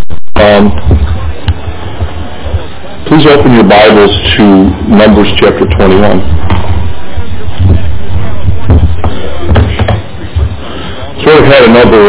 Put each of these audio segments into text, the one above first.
Please open your Bibles to Numbers chapter 21. Sort of had another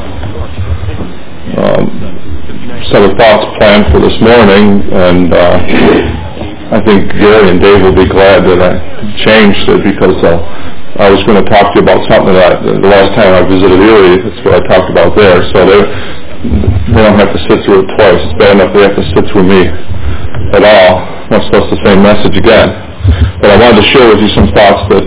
set of thoughts planned for this morning, and I think Gary and Dave will be glad that I changed it, because I was going to talk to you about something that the last time I visited Erie, that's what I talked about there, so they don't have to sit through it twice. It's bad enough they have to sit through me at all, much less the same message again. But I wanted to share with you some thoughts that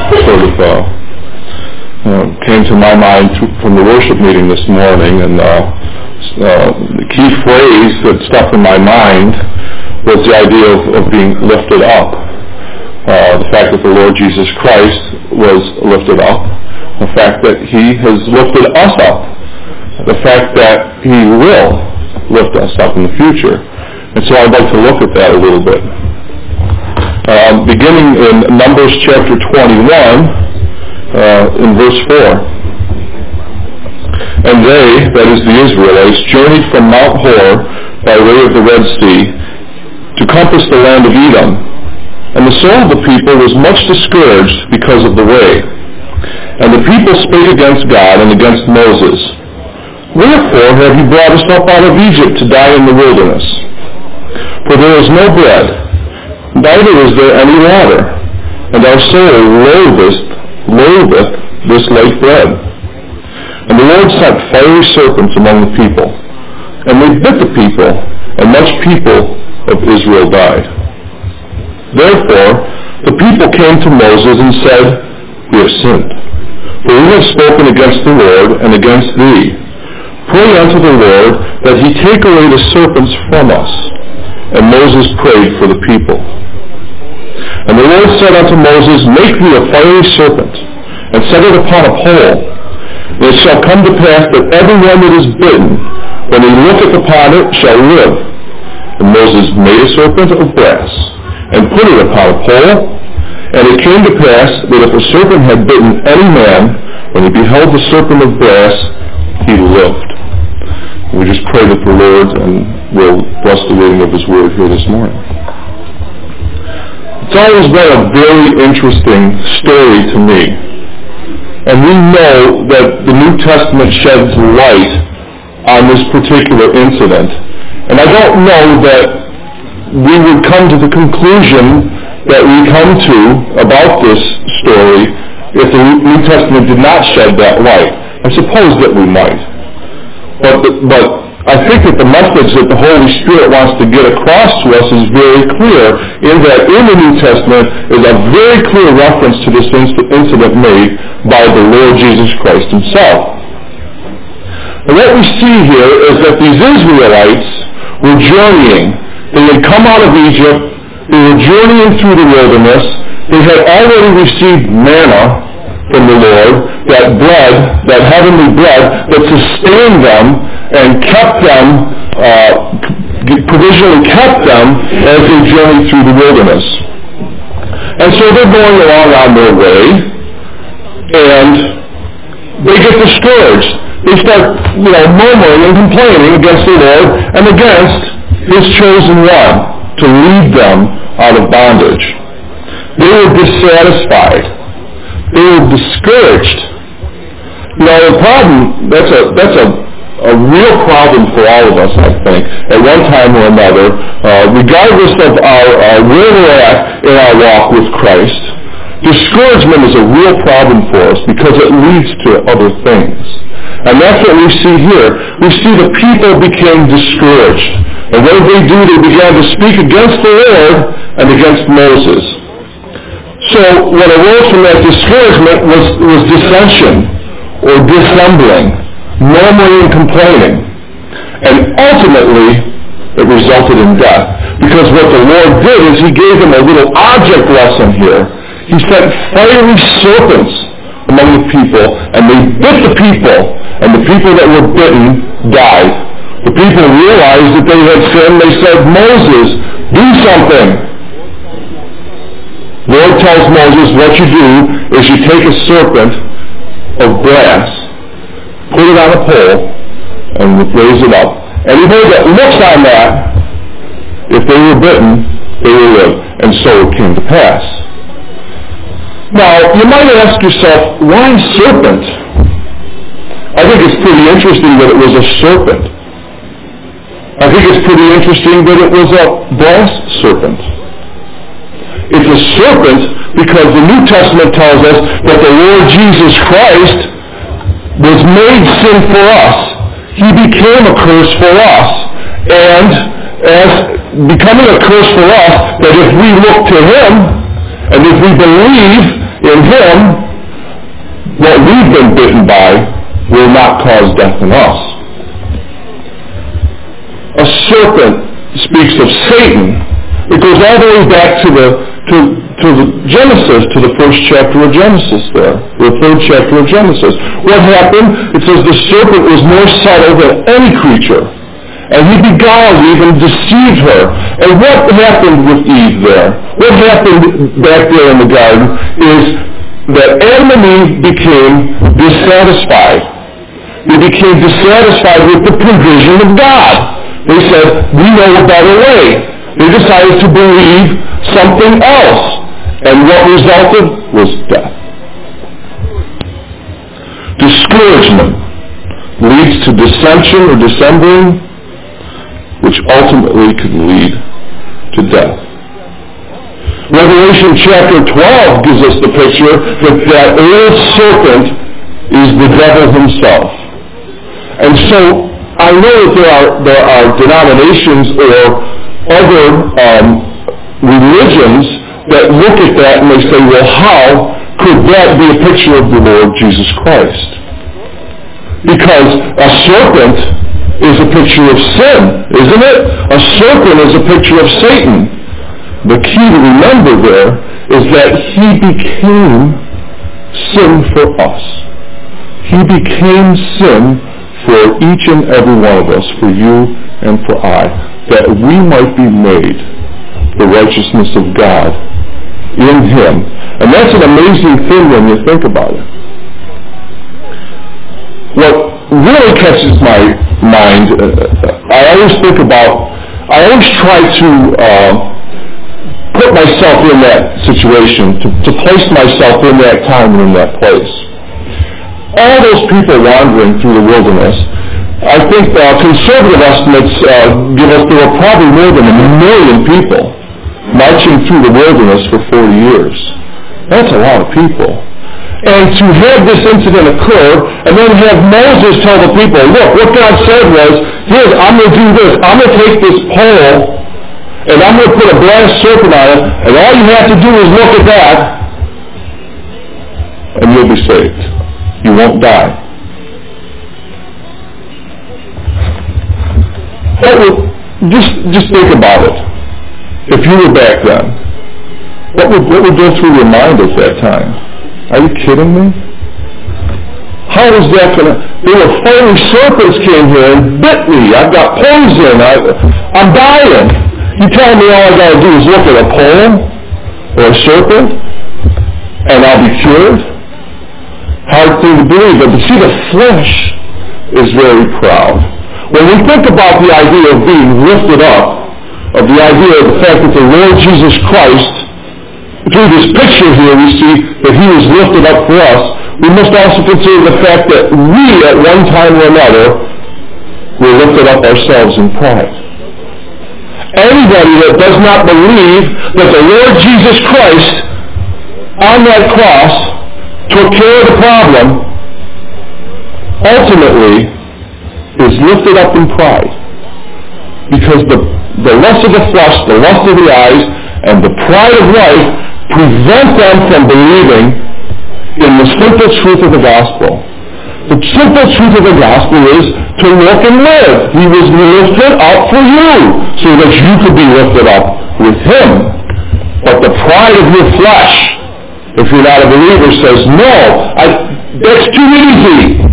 came to my mind from the worship meeting this morning, and the key phrase that stuck in my mind was the idea of being lifted up. The fact that the Lord Jesus Christ was lifted up, the fact that He has lifted us up, the fact that He will lift us up in the future. And so I'd like to look at that a little bit. Beginning in Numbers chapter 21, in verse 4. And they, that is the Israelites, journeyed from Mount Hor by way of the Red Sea to compass the land of Edom. And the soul of the people was much discouraged because of the way. And the people spake against God and against Moses. Wherefore have you brought us up out of Egypt to die in the wilderness? For there is no bread, neither is there any water, and our soul loatheth this light bread. And the Lord sent fiery serpents among the people, and they bit the people, and much people of Israel died. Therefore the people came to Moses and said, We have sinned, for we have spoken against the Lord and against thee. Pray unto the Lord that He take away the serpents from us. And Moses prayed for the people. And the Lord said unto Moses, Make thee a fiery serpent, and set it upon a pole. And it shall come to pass that every one that is bitten, when he looketh upon it, shall live. And Moses made a serpent of brass, and put it upon a pole. And it came to pass that if a serpent had bitten any man, when he beheld the serpent of brass, he lived. We just pray that the Lord will bless the reading of His Word here this morning. It's always been a very interesting story to me. And we know that the New Testament sheds light on this particular incident. And I don't know that we would come to the conclusion that we come to about this story if the New Testament did not shed that light. I suppose that we might. But I think that the message that the Holy Spirit wants to get across to us is very clear, in that in the New Testament is a very clear reference to this incident made by the Lord Jesus Christ Himself. And what we see here is that these Israelites were journeying. They had come out of Egypt. They were journeying through the wilderness. They had already received manna from the Lord, that bread, that heavenly bread that sustained them and kept them, provisionally kept them as they journeyed through the wilderness. And so they're going along on their way, and they get discouraged. They start, murmuring and complaining against the Lord and against His chosen one to lead them out of bondage. They were dissatisfied. They were discouraged. The problem, that's a real problem for all of us, I think, at one time or another, regardless of where we're at in our walk with Christ. Discouragement is a real problem for us because it leads to other things. And that's what we see here. We see the people became discouraged. And what did they do? They began to speak against the Lord and against Moses. So what arose from that discouragement was dissension or dissembling, murmuring and complaining. And ultimately, it resulted in death. Because what the Lord did is He gave them a little object lesson here. He sent fiery serpents among the people, and they bit the people, and the people that were bitten died. The people realized that they had sinned. They said, Moses, do something. The Lord tells Moses, what you do is you take a serpent of brass, put it on a pole, and raise it up. Anybody that looks on that, if they were bitten, they will live. And so it came to pass. Now, you might ask yourself, why serpent? I think it's pretty interesting that it was a serpent. I think it's pretty interesting that it was a brass serpent. It's a serpent because the New Testament tells us that the Lord Jesus Christ was made sin for us. He became a curse for us. And as becoming a curse for us, that if we look to Him, and if we believe in Him, what we've been bitten by will not cause death in us. A serpent speaks of Satan. It goes all the way back to the Genesis, to the first chapter of Genesis there, the third chapter of Genesis. What happened? It says the serpent was more subtle than any creature, and he beguiled Eve and deceived her. And what happened with Eve there? What happened back there in the garden is that Adam and Eve became dissatisfied. They became dissatisfied with the provision of God. They said, we know a better way. They decided to believe something else. And what resulted was death. Discouragement leads to dissension or dissembling, which ultimately could lead to death. Revelation chapter 12 gives us the picture that old serpent is the devil himself. And so I know that there are denominations or other religions that look at that and they say, well, how could that be a picture of the Lord Jesus Christ? Because a serpent is a picture of sin, isn't it? A serpent is a picture of Satan. The key to remember there is that he became sin for us. He became sin for each and every one of us, for you and for I, that we might be made the righteousness of God in Him. And that's an amazing thing when you think about it. What really catches my mind, I always try to put myself in that situation, to place myself in that time and in that place. All those people wandering through the wilderness, I think conservative estimates give us there were probably more than 1 million people marching through the wilderness for 40 years. That's a lot of people. And to have this incident occur, and then have Moses tell the people, look, what God said was, here, I'm going to do this. I'm going to take this pole, and I'm going to put a brass serpent on it, and all you have to do is look at that, and you'll be saved. You won't die. Just think about it. If you were back then, what would go through your mind at that time? Are you kidding me? How is that going to... There were fiery serpents came here and bit me. I've got poison. I'm dying. You tell me all I got to do is look at a pole or a serpent and I'll be cured? Hard thing to believe, but see, the flesh is very proud. When we think about the idea of being lifted up, of the idea of the fact that the Lord Jesus Christ, through this picture here we see that He was lifted up for us, we must also consider the fact that we at one time or another were lifted up ourselves in pride. Anybody that does not believe that the Lord Jesus Christ on that cross took care of the problem, ultimately is lifted up in pride. Because the lust of the flesh, the lust of the eyes, and the pride of life prevent them from believing in the simple truth of the gospel. The simple truth of the gospel is to look and live. He was lifted up for you so that you could be lifted up with Him. But the pride of your flesh, if you're not a believer, says, no, that's too easy.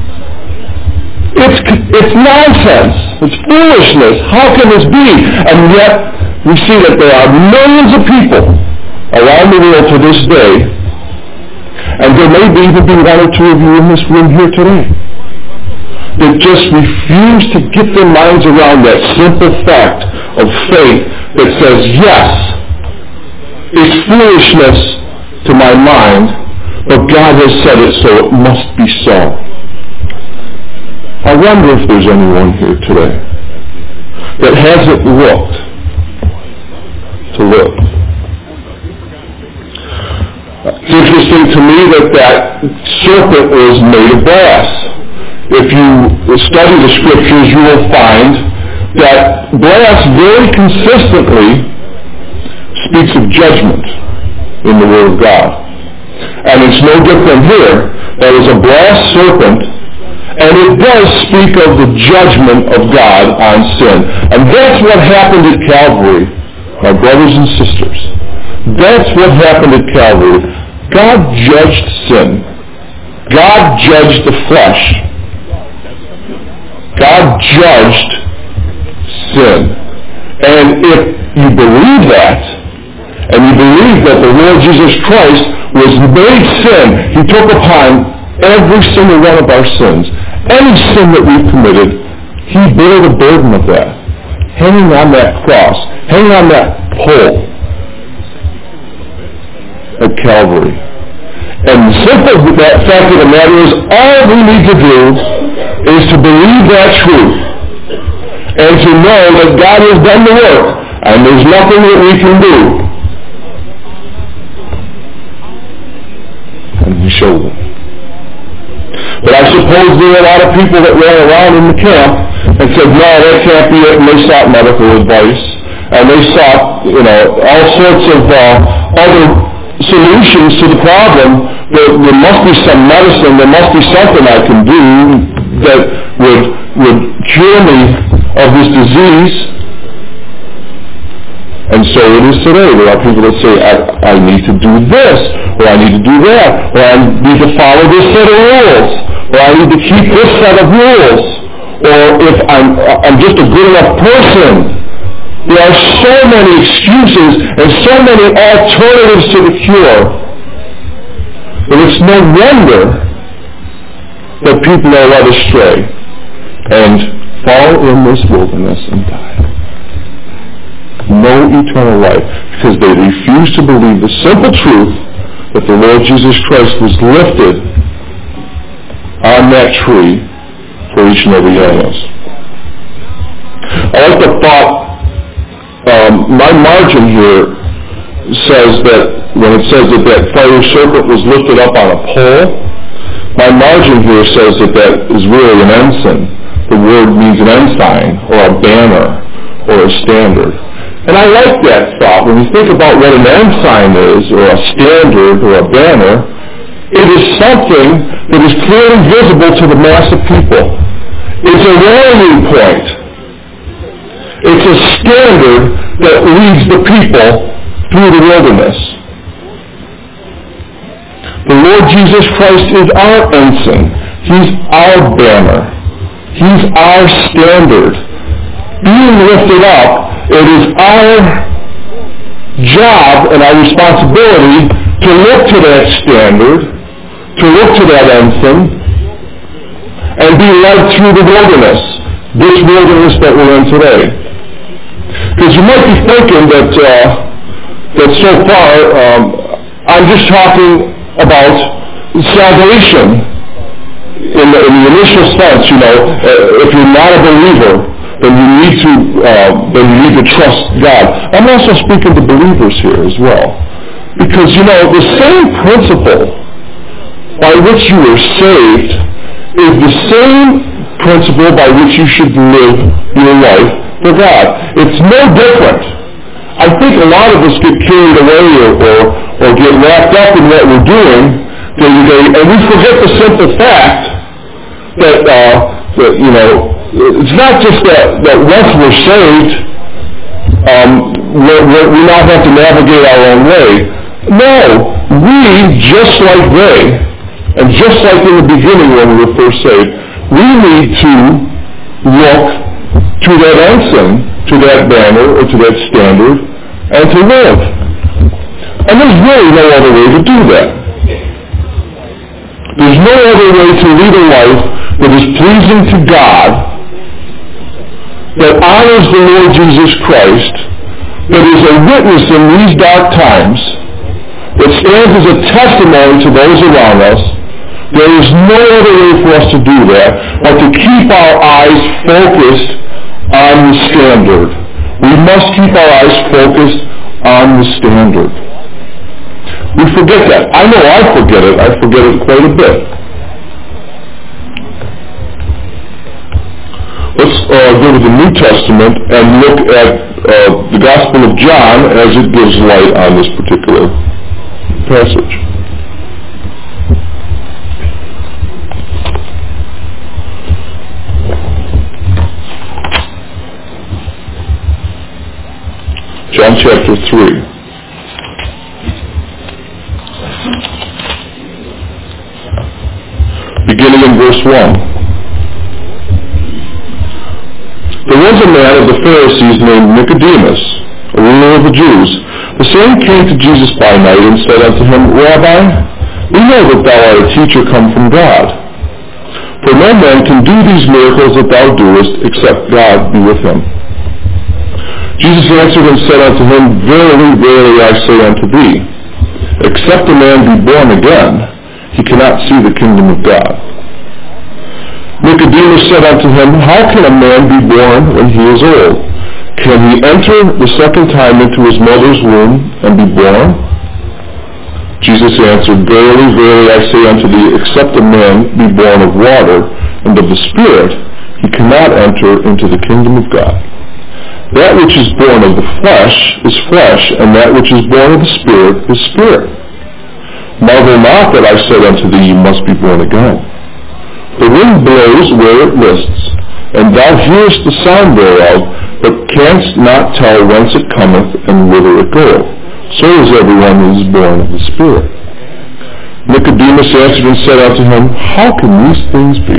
It's nonsense. It's foolishness. How can this be? And yet, we see that there are millions of people around the world to this day, and there may even be 1 or 2 of you in this room here today, that just refuse to get their minds around that simple fact of faith that says, yes, it's foolishness to my mind, but God has said it, so it must be so. I wonder if there's anyone here today that hasn't looked to live. It's interesting to me that serpent was made of brass. If you study the scriptures, you will find that brass very consistently speaks of judgment in the Word of God. And it's no different here. That is a brass serpent, and it does speak of the judgment of God on sin. And that's what happened at Calvary, my brothers and sisters. That's what happened at Calvary. God judged sin. God judged the flesh. God judged sin. And if you believe that, and you believe that the Lord Jesus Christ was made sin, He took upon every single one of our sins, any sin that we've committed, He bore the burden of that, hanging on that cross, hanging on that pole at Calvary. And the simple fact of the matter is, all we need to do is to believe that truth and to know that God has done the work and there's nothing that we can do. And He showed them. But I suppose there were a lot of people that ran around in the camp and said, no, that can't be it, and they sought medical advice. And they sought, all sorts of other solutions to the problem. There must be some medicine, there must be something I can do that would cure me of this disease. And so it is today. There are people that say, I need to do this, or I need to do that, or I need to follow this set of rules, or I need to keep this set of rules, or if I'm just a good enough person. There are so many excuses and so many alternatives to the cure that it's no wonder that people are led astray and fall in this wilderness and die. No eternal life, because they refuse to believe the simple truth that the Lord Jesus Christ was lifted on that tree for each and every one of us. I like the thought, my margin here says that when it says that fiery serpent was lifted up on a pole, my margin here says that is really an ensign. The word means an ensign or a banner or a standard. And I like that thought. When you think about what an ensign is, or a standard, or a banner, it is something that is clearly visible to the mass of people. It's a rallying point. It's a standard that leads the people through the wilderness. The Lord Jesus Christ is our ensign. He's our banner. He's our standard. Being lifted up, it is our job and our responsibility to look to that standard, to look to that ensign, and be led through the wilderness, this wilderness that we're in today. Because you might be thinking that so far I'm just talking about salvation in the initial sense. If you're not a believer, then you need to trust God. I'm also speaking to believers here as well. Because, the same principle by which you were saved is the same principle by which you should live your life for God. It's no different. I think a lot of us get carried away or get wrapped up in what we're doing day to day, and we forget the simple fact that it's not just that once we're saved, we now have to navigate our own way. No, we, just like they, and just like in the beginning when we were first saved, we need to look to that ensign, to that banner, or to that standard, and to live. And there's really no other way to do that. There's no other way to lead a life that is pleasing to God, that honors the Lord Jesus Christ, that is a witness in these dark times, that stands as a testimony to those around us. There is no other way for us to do that but to keep our eyes focused on the standard. We must keep our eyes focused on the standard. We forget that. I know I forget it. I forget it quite a bit. Let's go to the New Testament and look at the Gospel of John as it gives light on this particular passage. John chapter 3. Beginning in verse 1. There was a man of the Pharisees named Nicodemus, a ruler of the Jews. The same came to Jesus by night and said unto him, Rabbi, we know that thou art a teacher come from God. For no man can do these miracles that thou doest, except God be with him. Jesus answered and said unto him, Verily, verily, I say unto thee, except a man be born again, he cannot see the kingdom of God. Nicodemus said unto him, How can a man be born when he is old? Can he enter the second time into his mother's womb and be born? Jesus answered, Verily, verily, I say unto thee, except a man be born of water and of the Spirit, he cannot enter into the kingdom of God. That which is born of the flesh is flesh, and that which is born of the Spirit is spirit. Marvel not that I said unto thee, You must be born again. The wind blows where it lists, and thou hearest the sound thereof, but canst not tell whence it cometh and whither it goeth. So is everyone that is born of the Spirit. Nicodemus answered and said unto him, How can these things be?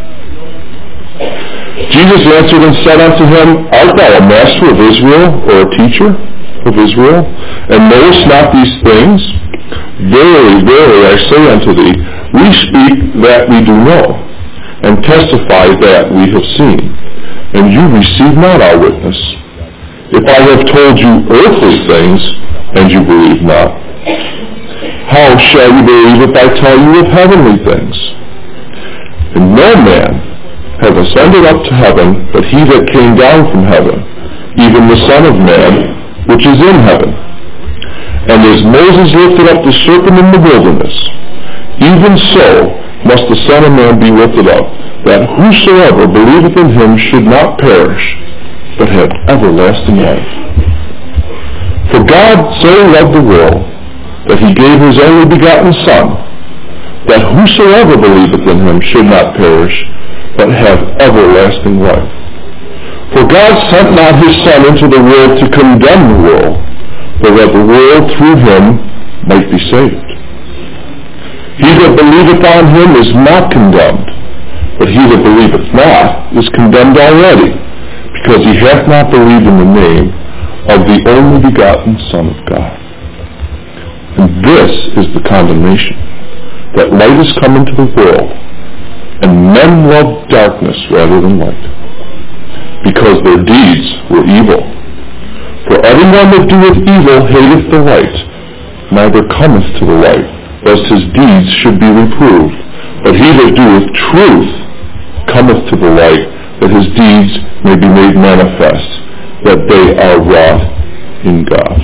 Jesus answered and said unto him, Art thou a master of Israel, or a teacher of Israel, and knowest not these things? Verily, verily, I say unto thee, we speak that we do know, and testify that we have seen, and you receive not our witness. If I have told you earthly things, and you believe not, how shall you believe if I tell you of heavenly things? And no man hath ascended up to heaven, but he that came down from heaven, even the Son of Man, which is in heaven. And as Moses lifted up the serpent in the wilderness, even so must the Son of Man be lifted up, that whosoever believeth in him should not perish, but have everlasting life. For God so loved the world, that he gave his only begotten Son, that whosoever believeth in him should not perish, but have everlasting life. For God sent not his Son into the world to condemn the world, but that the world through him might be saved. He that believeth on him is not condemned, but he that believeth not is condemned already, because he hath not believed in the name of the only begotten Son of God. And this is the condemnation, that light is come into the world, and men love darkness rather than light, because their deeds were evil. For everyone that doeth evil hateth the light, neither cometh to the light, lest his deeds should be reproved. But he that doeth truth cometh to the light, that his deeds may be made manifest, that they are wrought in God.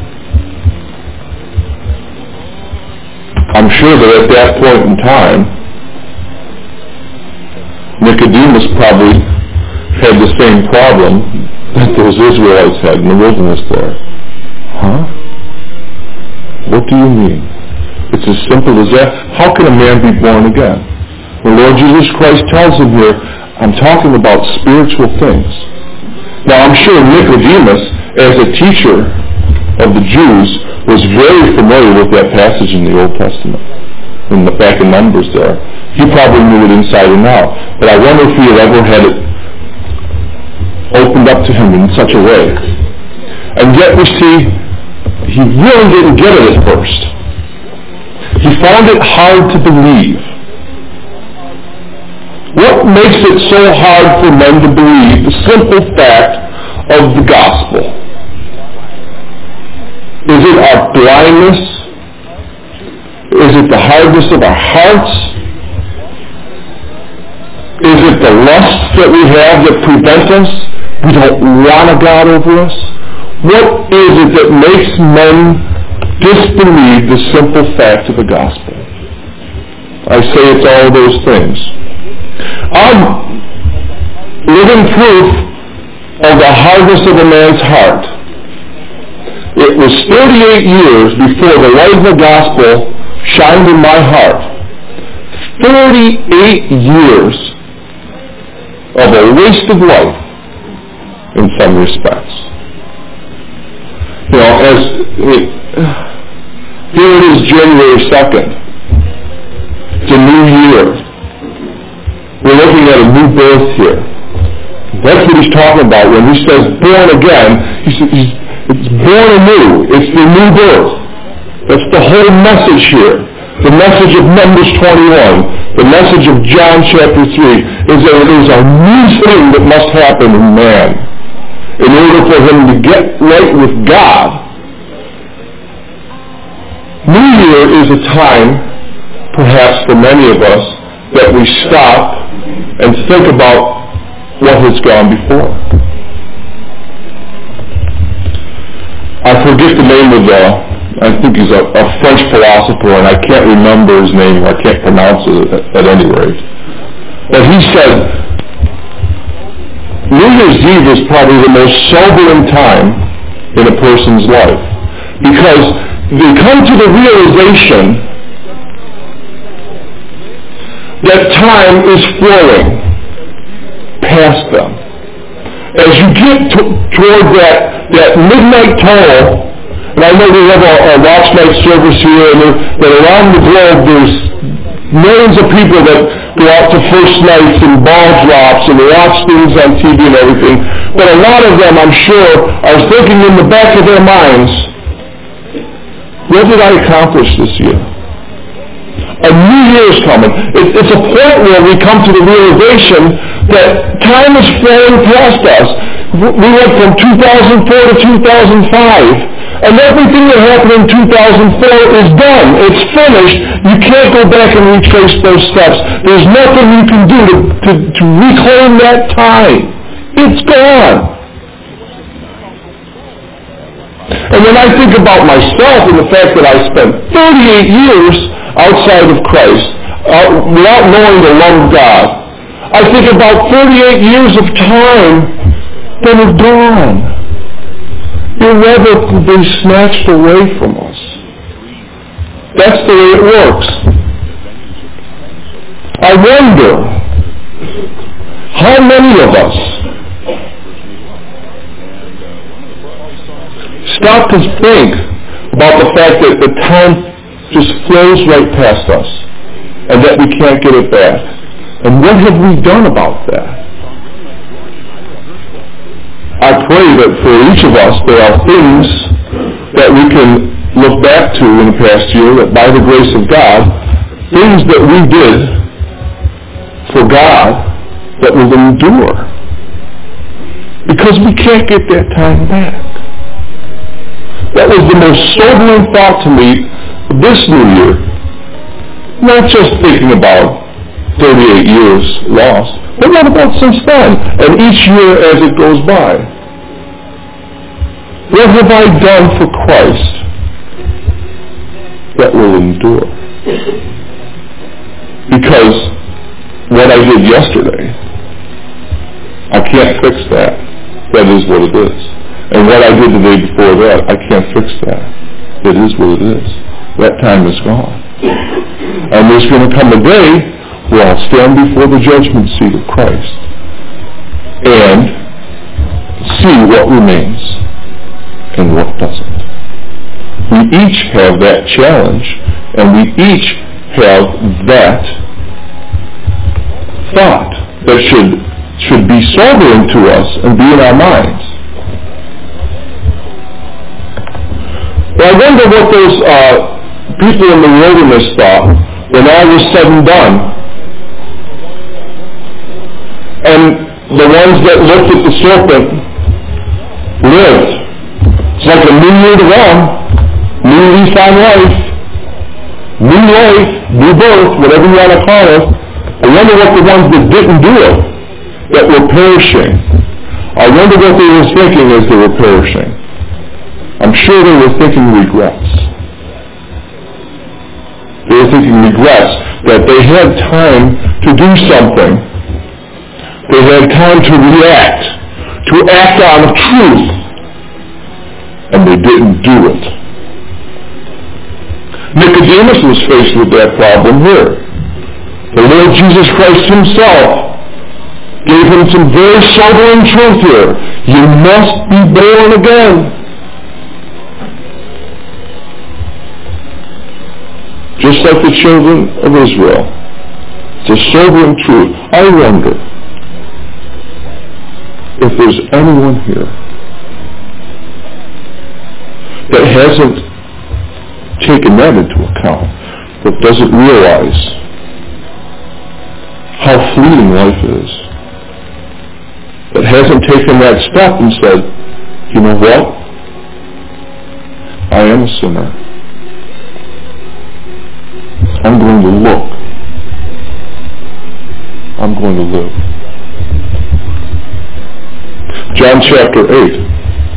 I'm sure that at that point in time, Nicodemus probably had the same problem that those Israelites had in the wilderness there. Huh? What do you mean? It's as simple as that. How can a man be born again? The Lord Jesus Christ tells him here, I'm talking about spiritual things. Now I'm sure Nicodemus, as a teacher of the Jews, was very familiar with that passage in the Old Testament. In the back of Numbers there. He probably knew it inside and out. But I wonder if he had ever had it opened up to him in such a way. And yet we see, he really didn't get it at first. He found it hard to believe. What What makes it so hard for men to believe the simple fact of the gospel? Is it our blindness? Is it the hardness of our hearts? Is it the lusts that we have that prevent us? We don't want a God over us? What is it that makes men disbelieve the simple fact of the gospel? I say it's all those things. I'm living proof of the hardness of a man's heart. It was 38 years before the light of the gospel shined in my heart. 38 years of a waste of life in some respects. You know, here it is January 2nd. It's a new year. We're looking at a new birth here. That's what he's talking about when he says born again. It's born anew. It's the new birth. That's the whole message here. The message of Numbers 21, the message of John chapter 3, is that it is a new thing that must happen in man in order for him to get right with God. New Year is a time, perhaps for many of us, that we stop and think about what has gone before. I forget the name of I think he's a French philosopher, and I can't remember his name, or I can't pronounce it at any rate. But he said, New Year's Eve is probably the most sobering time in a person's life, because they come to the realization that time is flowing past them. As you get toward that midnight toll, and I know we have a watch night service here, and that around the globe there's millions of people that go out to first nights and ball drops and watch things on TV and everything. But a lot of them, I'm sure, are thinking in the back of their minds, what did I accomplish this year? A new year is coming. It's a point where we come to the realization that time is flowing past us. We went from 2004 to 2005. And everything that happened in 2004 is done. It's finished. You can't go back and retrace those steps. There's nothing you can do to reclaim that time. It's gone. And when I think about myself and the fact that I spent 38 years outside of Christ, without knowing the love of God, I think about 38 years of time that are gone. Irrevocably snatched away from us. That's the way it works. I wonder how many of us stop to think about the fact that the time just flows right past us and that we can't get it back. And what have we done about that? I pray that for each of us there are things that we can look back to in the past year, that by the grace of God, things that we did for God that will endure. Because we can't get that time back. That was the most sobering thought to me this new year. Not just thinking about 38 years lost, but what about since then? And each year as it goes by? What have I done for Christ that will endure? Because what I did yesterday, I can't fix that. That is what it is. And what I did the day before that, I can't fix that. It is what it is. That time is gone. And there's going to come a day where I'll stand before the judgment seat of Christ and see what remains and what doesn't. We each have that challenge, and we each have that thought that should be sobering to us and be in our minds. But I wonder what those people in the wilderness thought when all was said and done. And the ones that looked at the serpent lived. It's like a new year to them, new lease on life, new birth, whatever you want to call it. I wonder what the ones that didn't do it, that were perishing, I wonder what they were thinking as they were perishing. I'm sure they were thinking regrets. They were thinking regrets, that they had time to do something. They had time to react, to act on truth, and they didn't do it. Nicodemus was faced with that problem here. The Lord Jesus Christ himself gave him some very sobering truth here. You must be born again. Just like the children of Israel. It's a sobering truth. I wonder if there's anyone here that hasn't taken that into account, that doesn't realize how fleeting life is, that hasn't taken that step and said, you know what? I am a sinner. I'm going to look. I'm going to live. John chapter 8.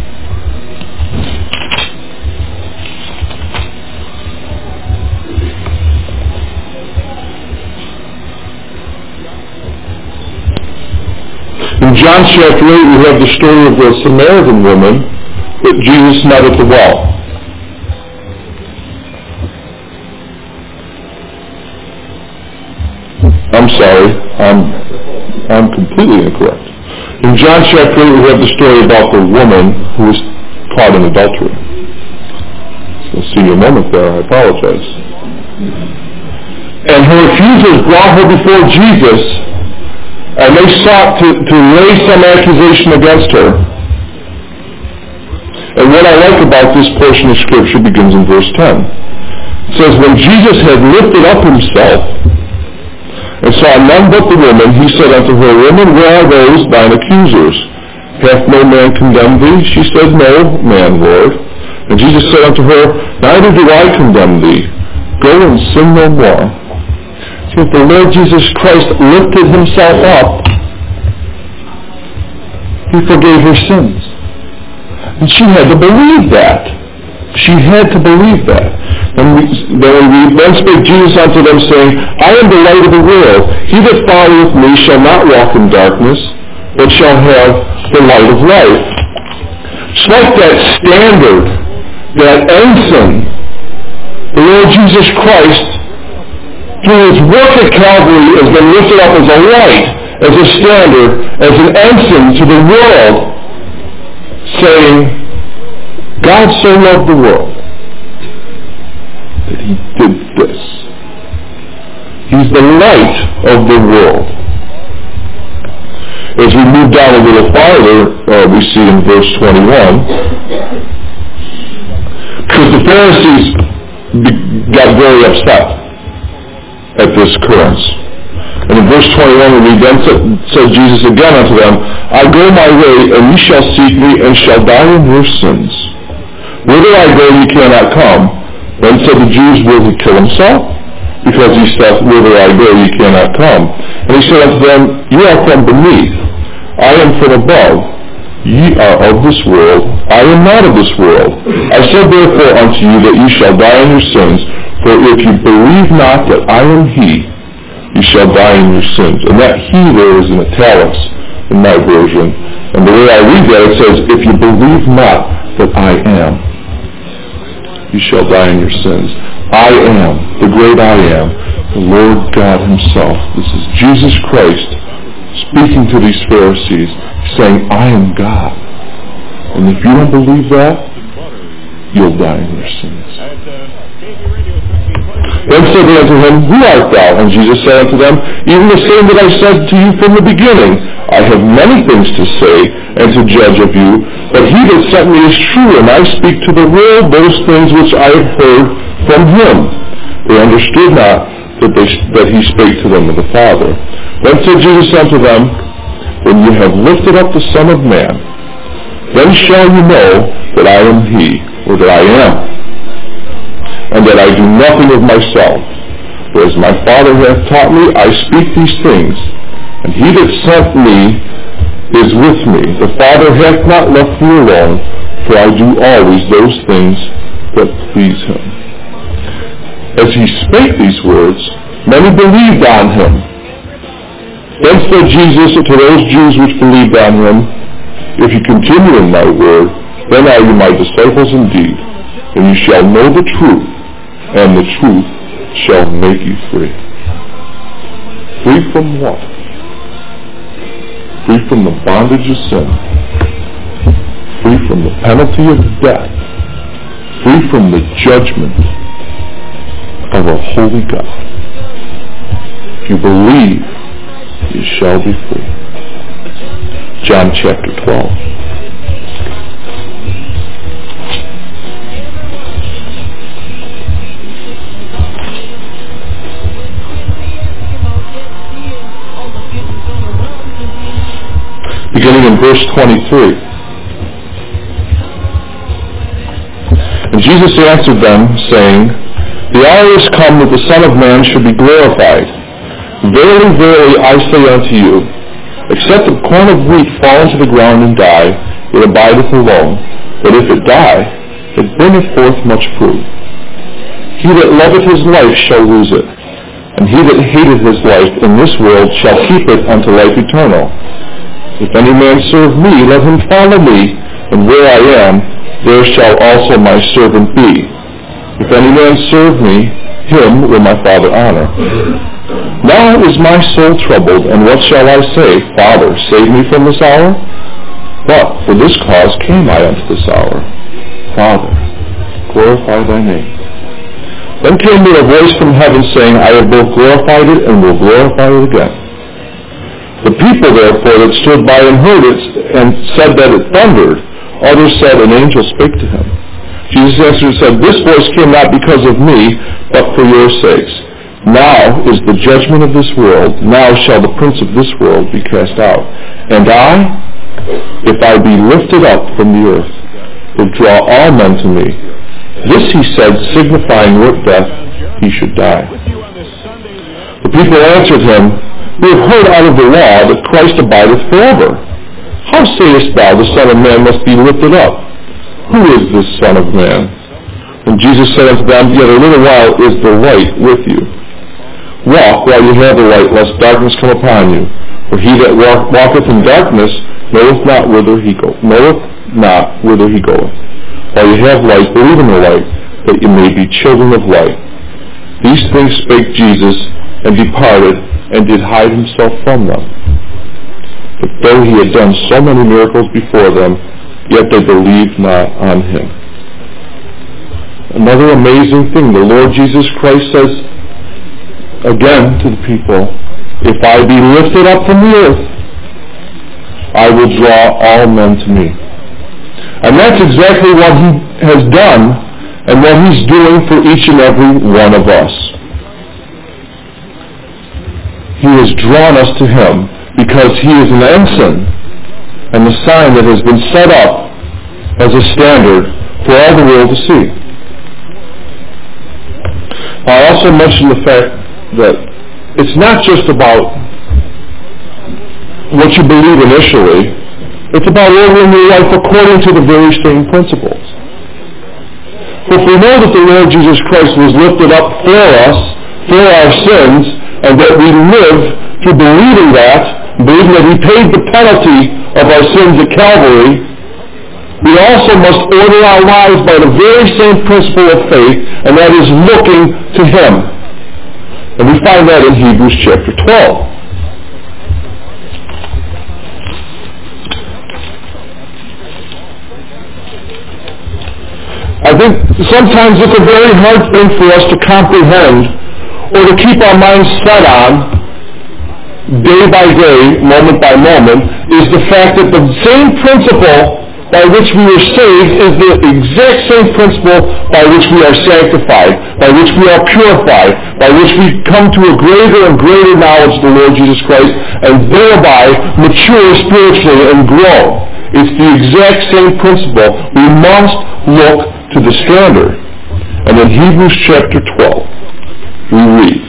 In John chapter 8, we have the story of the Samaritan woman that Jesus met at the well. I'm sorry, I'm completely incorrect. In John chapter 8, we have the story about the woman who was caught in adultery. You'll see in a moment there, I apologize. And her accusers brought her before Jesus, and they sought to lay some accusation against her. And what I like about this portion of Scripture begins in verse 10. It says, when Jesus had lifted up himself and saw none but the woman, he said unto her, Woman, where are those thine accusers? Hath no man condemned thee? She said, No man, Lord. And Jesus said unto her, Neither do I condemn thee. Go and sin no more. See, if the Lord Jesus Christ lifted himself up, he forgave her sins. And she had to believe that. She had to believe that. And then spake Jesus unto them, saying, I am the light of the world. He that followeth me shall not walk in darkness, but shall have the light of life. It's like that standard, that ensign, the Lord Jesus Christ, through his work at Calvary, has been lifted up as a light, as a standard, as an ensign to the world, saying, God so loved the world that he did this. He's the light of the world. As we move down a little farther, we see in verse 21, because the Pharisees got very upset at this occurrence. And in verse 21 we read, Then said Jesus again unto them, I go my way, and ye shall seek me, and shall die in your sins. Whither I go ye cannot come. Then said the Jews, Will he kill himself? Because he saith, Whither I go ye cannot come. And he said unto them, Ye are from beneath, I am from above. Ye are of this world, I am not of this world. I said therefore unto you that ye shall die in your sins, for if you believe not that I am he, ye shall die in your sins. And that he there is in italics in my version. And the way I read that, it says, If you believe not that I am, you shall die in your sins. I am, the great I am, the Lord God himself. This is Jesus Christ speaking to these Pharisees, saying, I am God. And if you don't believe that, you'll die in your sins. Then said they unto him, Who art thou? And Jesus said unto them, Even the same that I said to you from the beginning. I have many things to say and to judge of you, but he that sent me is true, and I speak to the world those things which I have heard from him. They understood not that he spake to them of the Father. Then said Jesus unto them, when you have lifted up the Son of Man, then shall you know that I am he, or that I am, and that I do nothing of myself. For as my Father hath taught me, I speak these things, and he that sent me is with me. The Father hath not left me alone, for I do always those things that please him. As he spake these words, many believed on him. Then said Jesus to those Jews which believed on him, If you continue in my word, then are you my disciples indeed, and you shall know the truth, and the truth shall make you free. Free from what? Free from the bondage of sin. Free from the penalty of death. Free from the judgment of a holy God. If you believe, you shall be free. John chapter 12. Beginning in verse 23. And Jesus answered them, saying, The hour is come that the Son of Man should be glorified. Verily, verily, I say unto you, except a corn of wheat fall into the ground and die, it abideth alone. But if it die, it bringeth forth much fruit. He that loveth his life shall lose it, and he that hateth his life in this world shall keep it unto life eternal. If any man serve me, let him follow me, and where I am, there shall also my servant be. If any man serve me, him will my Father honor. Now is my soul troubled, and what shall I say? Father, save me from this hour? But for this cause came I unto this hour. Father, glorify thy name. Then came there a voice from heaven, saying, I have both glorified it, and will glorify it again. The people, therefore, that stood by and heard it, and said that it thundered. Others said, An angel spake to him. Jesus answered and said, This voice came not because of me, but for your sakes. Now is the judgment of this world. Now shall the prince of this world be cast out. And I, if I be lifted up from the earth, will draw all men to me. This he said, signifying what death he should die. The people answered him, We have heard out of the law that Christ abideth forever. How sayest thou, the Son of Man must be lifted up? Who is this Son of Man? And Jesus said unto them, Yet a little while is the light with you. Walk while you have the light, lest darkness come upon you. For he that walketh in darkness knoweth not whither he goeth. While you have light, believe in the light, that you may be children of light. These things spake Jesus, and departed, and did hide himself from them. But though he had done so many miracles before them, yet they believed not on him. Another amazing thing, the Lord Jesus Christ says again to the people, If I be lifted up from the earth, I will draw all men to me. And that's exactly what he has done and what he's doing for each and every one of us. He has drawn us to him because he is an ensign and the sign that has been set up as a standard for all the world to see. I also mentioned the fact that it's not just about what you believe initially, it's about ordering your life according to the very same principles. If we know that the Lord Jesus Christ was lifted up for us, for our sins, and that we live through believing that he paid the penalty of our sins at Calvary, we also must order our lives by the very same principle of faith, and that is looking to him. And we find that in Hebrews chapter 12. I think sometimes it's a very hard thing for us to comprehend or to keep our minds set on day by day, moment by moment, is the fact that the same principle by which we are saved is the exact same principle by which we are sanctified, by which we are purified, by which we come to a greater and greater knowledge of the Lord Jesus Christ, and thereby mature spiritually and grow. It's the exact same principle. We must look to the standard. And in Hebrews chapter 12, we read,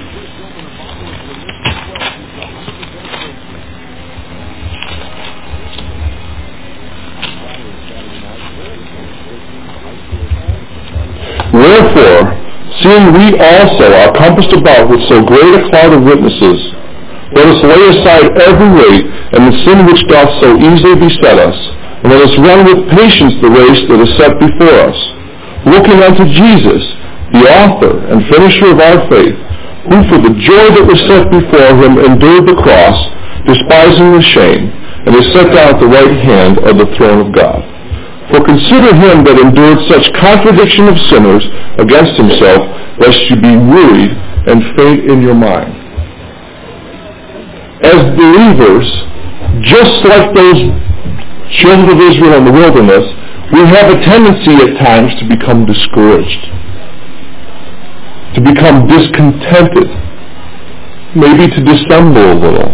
Wherefore, seeing we also are compassed about with so great a cloud of witnesses, let us lay aside every weight and the sin which doth so easily beset us, and let us run with patience the race that is set before us, looking unto Jesus, the author and finisher of our faith, who for the joy that was set before him endured the cross, despising the shame, and is set down at the right hand of the throne of God. For consider him that endured such contradiction of sinners against himself, lest you be wearied and faint in your mind. As believers, just like those children of Israel in the wilderness, we have a tendency at times to become discouraged, to become discontented, maybe to dissemble a little.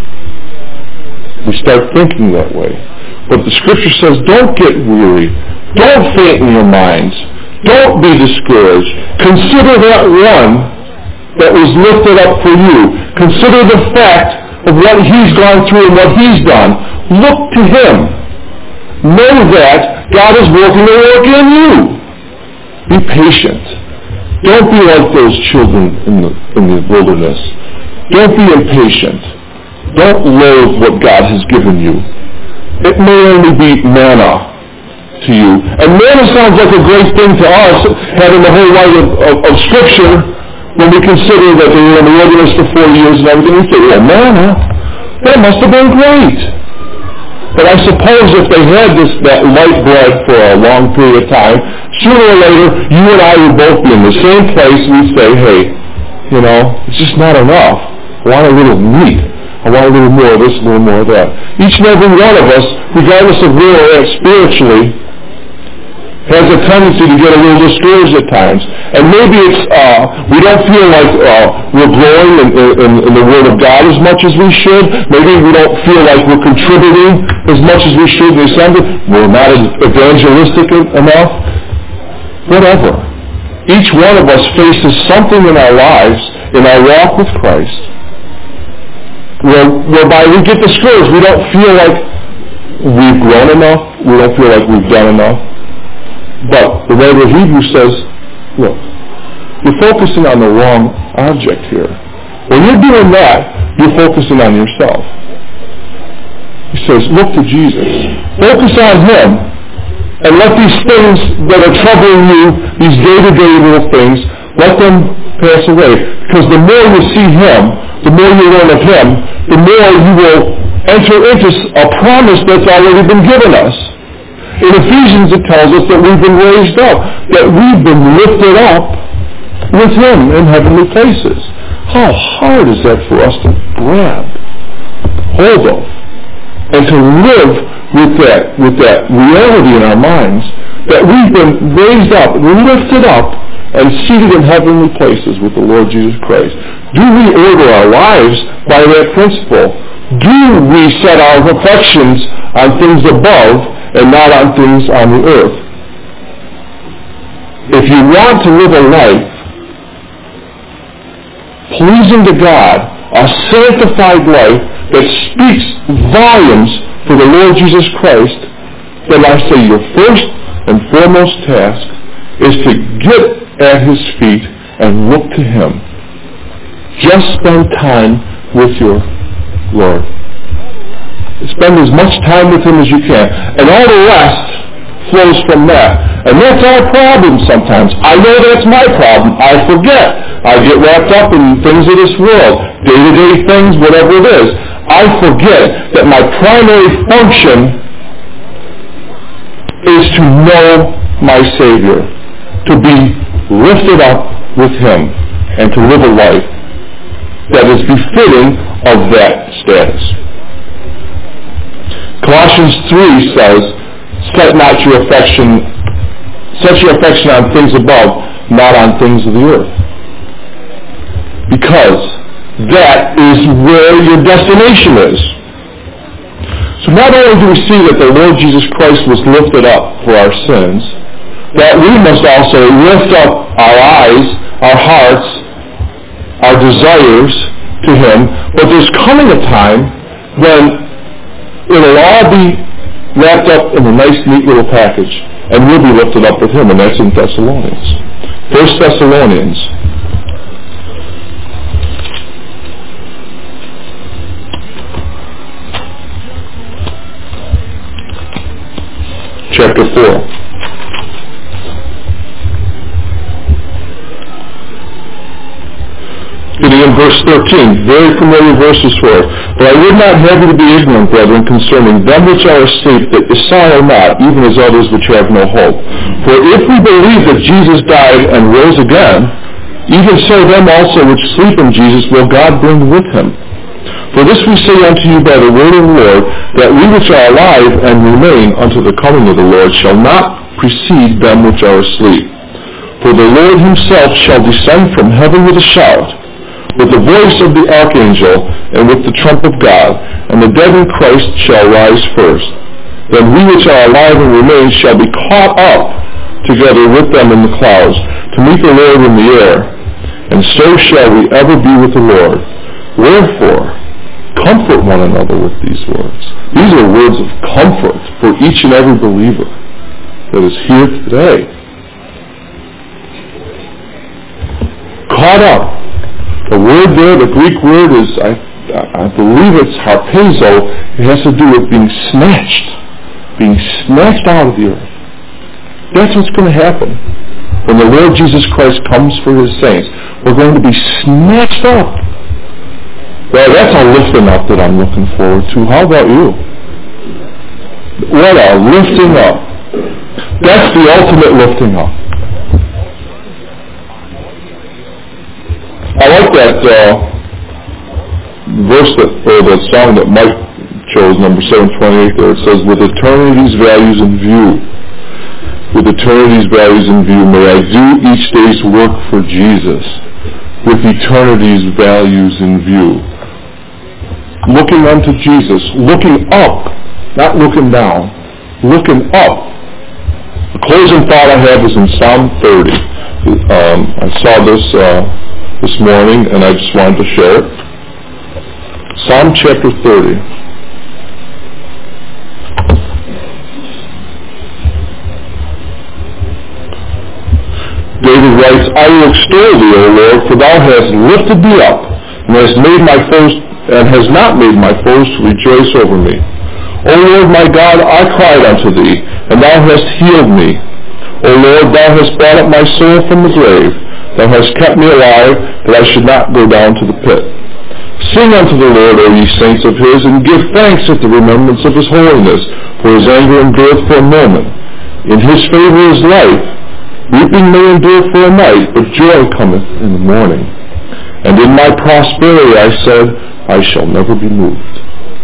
We start thinking that way. But the Scripture says, don't get weary. Don't faint in your minds. Don't be discouraged. Consider that one that was lifted up for you. Consider the fact of what he's gone through and what he's done. Look to him. Know that God is working a work in you. Be patient. Don't be like those children in the wilderness. Don't be impatient. Don't loathe what God has given you. It may only be manna to you. And manna sounds like a great thing to us, having the whole light of Scripture, when we consider that they were in the wilderness for 40 years and everything. We think, well, manna, that must have been great. But I suppose if they had that light bread for a long period of time, sooner or later, you and I would both be in the same place and we'd say, hey, it's just not enough. I want a little meat. I want a little more of this, a little more of that. Each and every one of us, regardless of where we're at spiritually, has a tendency to get a little discouraged at times. And maybe it's we don't feel like we're growing in the Word of God as much as we should. Maybe we don't feel like we're contributing as much as we should in the assembly. We're not evangelistic enough. Whatever. Each one of us faces something in our lives, in our walk with Christ, whereby we get discouraged. We don't feel like we've grown enough. We don't feel like we've done enough. But the writer of Hebrews says, look, you're focusing on the wrong object here. When you're doing that, you're focusing on yourself. He says, look to Jesus. Focus on him, and let these things that are troubling you, these day-to-day little things, let them pass away. Because the more you see him, the more you learn of him, the more you will enter into a promise that's already been given us. In Ephesians it tells us that we've been raised up, that we've been lifted up with him in heavenly places. How hard is that for us to grab hold of and to live with that reality in our minds that we've been raised up, lifted up, and seated in heavenly places with the Lord Jesus Christ? Do we order our lives by that principle? Do we set our affections on things above and not on things on the earth? If you want to live a life pleasing to God, a sanctified life that speaks volumes for the Lord Jesus Christ, then I say your first and foremost task is to get at his feet and look to him. Just spend time with your Lord. Spend as much time with him as you can. And all the rest flows from that. And that's our problem sometimes. I know that's my problem. I forget. I get wrapped up in things of this world. Day-to-day things, whatever it is. I forget that my primary function is to know my Savior. To be lifted up with him and to live a life that is befitting of that status. Colossians 3 says, set your affection on things above, not on things of the earth. Because that is where your destination is. So not only do we see that the Lord Jesus Christ was lifted up for our sins, that we must also lift up our eyes, our hearts, our desires to Him. But there's coming a time when it'll all be wrapped up in a nice, neat little package, and we'll be lifted up with Him, and that's in Thessalonians. 1 Thessalonians. Chapter 4. Beginning in verse 13, very familiar verses for it. But I would not have you to be ignorant, brethren, concerning them which are asleep, that ye sorrow not, even as others which have no hope. For if we believe that Jesus died and rose again, even so them also which sleep in Jesus will God bring with Him. For this we say unto you by the word of the Lord, that we which are alive and remain unto the coming of the Lord shall not precede them which are asleep. For the Lord Himself shall descend from heaven with a shout, with the voice of the archangel, and with the trump of God, and the dead in Christ shall rise first. Then we which are alive and remain shall be caught up together with them in the clouds, to meet the Lord in the air, and so shall we ever be with the Lord. Wherefore, comfort one another with these words. These are words of comfort for each and every believer that is here today. Caught up. The word there, the Greek word is, I believe it's harpazo. It has to do with being snatched out of the earth. That's what's going to happen when the Lord Jesus Christ comes for His saints. We're going to be snatched up. Well, that's a lifting up that I'm looking forward to. How about you? What a lifting up. That's the ultimate lifting up. I like that verse or that song that Mike chose, number 728 there. It says, with eternity's values in view, may I do each day's work for Jesus, with eternity's values in view. Looking unto Jesus, looking up, not looking down, looking up. The closing thought I have is in Psalm 30. I saw this morning, and I just wanted to share it. Psalm chapter 30. David writes, I will extol thee, O Lord, for thou hast lifted me up, and hast not made my foes to rejoice over me. O Lord my God, I cried unto thee, and thou hast healed me. O Lord, thou hast brought up my soul from the grave. Thou hast kept me alive, that I should not go down to the pit. Sing unto the Lord, O ye saints of His, and give thanks at the remembrance of His holiness, for His anger endureth for a moment. In His favor is life. Weeping may endure for a night, but joy cometh in the morning. And in my prosperity I said, I shall never be moved.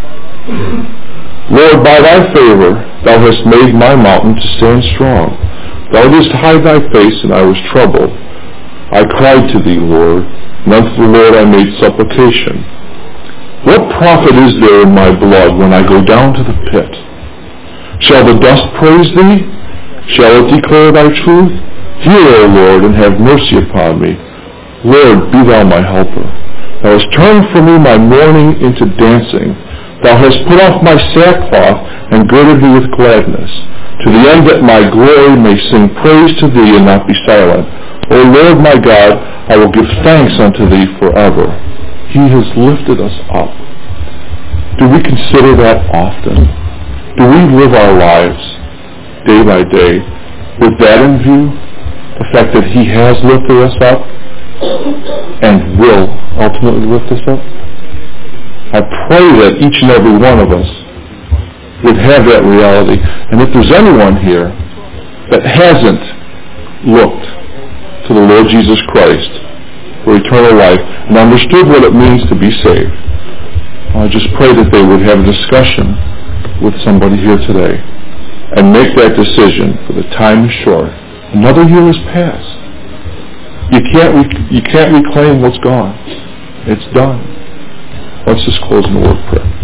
Lord, by thy favor thou hast made my mountain to stand strong. Thou didst hide thy face, and I was troubled. I cried to thee, Lord, and unto the Lord I made supplication. What profit is there in my blood when I go down to the pit? Shall the dust praise thee? Shall it declare thy truth? Hear, O Lord, and have mercy upon me. Lord, be thou my helper. Thou hast turned from me my mourning into dancing. Thou hast put off my sackcloth and girded me with gladness, to the end that my glory may sing praise to thee and not be silent. O Lord my God, I will give thanks unto thee forever. He has lifted us up. Do we consider that often? Do we live our lives day by day with that in view? The fact that He has lifted us up and will ultimately lift us up? I pray that each and every one of us would have that reality. And if there's anyone here that hasn't looked to the Lord Jesus Christ for eternal life and understood what it means to be saved, I just pray that they would have a discussion with somebody here today and make that decision, for the time is short. Another year has passed. You can't reclaim what's gone. It's done. Let's just close in a word of prayer.